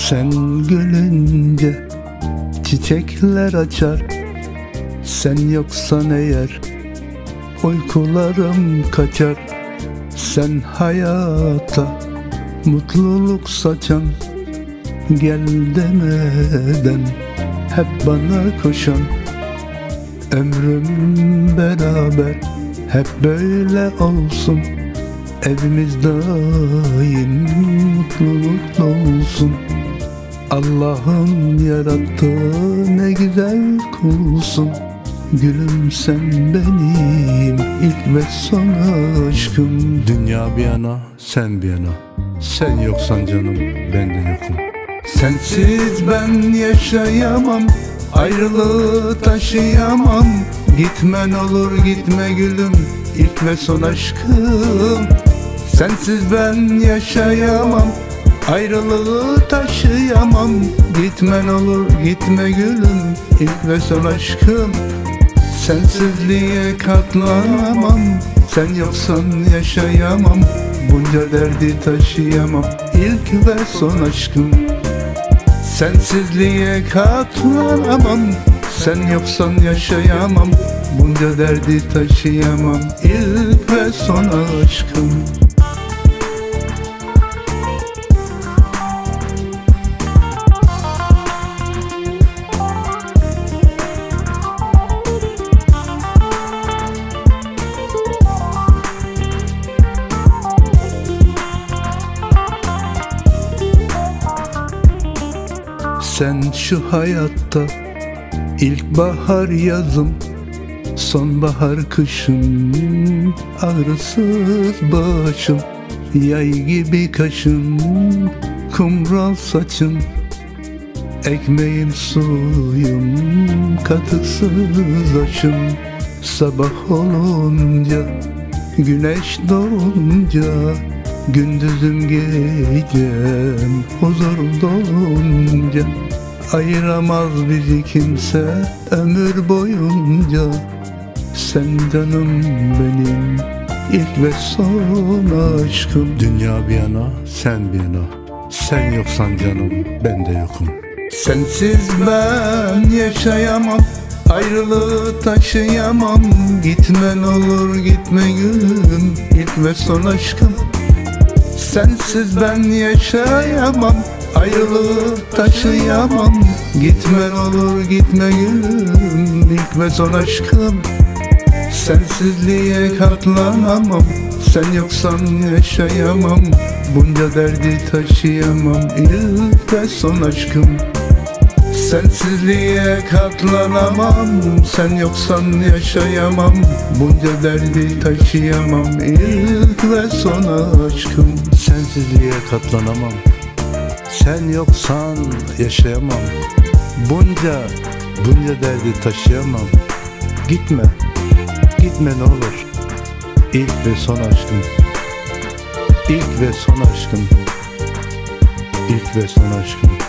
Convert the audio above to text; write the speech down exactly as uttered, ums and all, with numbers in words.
Sen gülünce çiçekler açar, sen yoksan eğer uykularım kaçar. Sen hayata mutluluk saçan, gel demeden hep bana koşan. Ömrüm beraber hep böyle olsun, evimiz daim mutlulukla olsun. Allah'ın yarattığı ne güzel kulsun. Gülüm sen benim ilk ve son aşkım. Dünya bir yana, sen bir yana, sen yoksan canım ben de yokum. Sensiz ben yaşayamam, ayrılığı taşıyamam. Gitmen olur gitme gülüm, ilk ve son aşkım. Sensiz ben yaşayamam, ayrılığı taşıyamam. Gitmen olur gitme gülüm, ilk ve son aşkım. Sensizliğe katlanamam, sen yoksan yaşayamam. Bunca derdi taşıyamam, ilk ve son aşkım. Sensizliğe katlanamam, sen yoksan yaşayamam. Bunca derdi taşıyamam, ilk ve son aşkım. Sen şu hayatta ilkbahar yazım, sonbahar kışım, ağrısız başım, yay gibi kaşım, kumral saçım, ekmeğim suyum, katıksız aşım. Sabah olunca, güneş doğunca, gündüzüm gecem, huzur dolunca, ayıramaz bizi kimse ömür boyunca. Sen canım benim ilk ve son aşkım. Dünya bir yana, sen bir yana, sen yoksan canım ben de yokum. Sensiz ben yaşayamam, ayrılığı taşıyamam. Gitmen olur gitme gülüm, ilk ve son aşkım. Sensiz ben yaşayamam, ayrılığı taşıyamam. Gitmen olur gitme gülüm, ilk ve son aşkım. Sensizliğe katlanamam, sen yoksan yaşayamam. Bunca derdi taşıyamam, ilk ve son aşkım. Sensizliğe katlanamam, sen yoksan yaşayamam. Bunca derdi taşıyamam, ilk ve son aşkım. Sensizliğe katlanamam, sen yoksan yaşayamam. Bunca, bunca derdi taşıyamam. Gitme, gitme ne olur, ilk ve son aşkım. İlk ve son aşkım, ilk ve son aşkım.